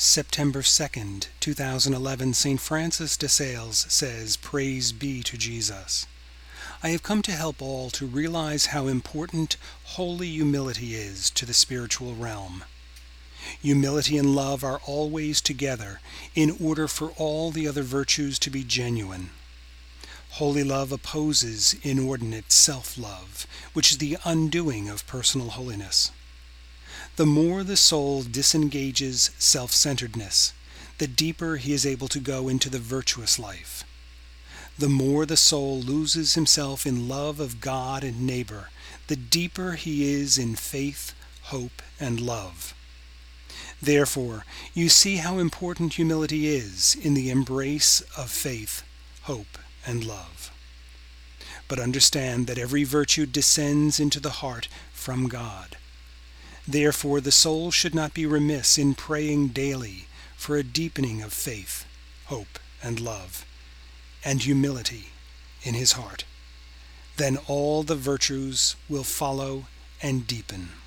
September 2nd, 2011, St. Francis de Sales says, "Praise be to Jesus." I have come to help all to realize how important holy humility is to the spiritual realm. Humility and love are always together in order for all the other virtues to be genuine. Holy love opposes inordinate self-love, which is the undoing of personal holiness. The more the soul disengages self-centeredness, the deeper he is able to go into the virtuous life. The more the soul loses himself in love of God and neighbor, the deeper he is in faith, hope, and love. Therefore, you see how important humility is in the embrace of faith, hope, and love. But understand that every virtue descends into the heart from God. Therefore, the soul should not be remiss in praying daily for a deepening of faith, hope, and love, and humility in his heart. Then all the virtues will follow and deepen.